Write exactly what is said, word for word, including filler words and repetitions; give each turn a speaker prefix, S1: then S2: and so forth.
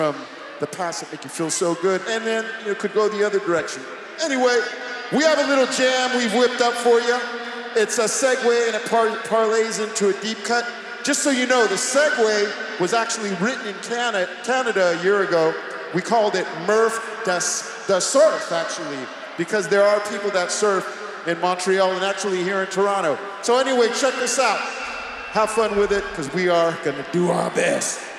S1: from the past that make you feel so good, and then you know, could go the other direction. Anyway, we have a little jam we've whipped up for you. It's a segue and it par parlays into a deep cut. Just so you know, the segue was actually written in Canada, Canada a year ago. We called it Murph das, das Surf, actually, because there are people that surf in Montreal and actually here in Toronto. So anyway, check this out. Have fun with it, because we are gonna do our best.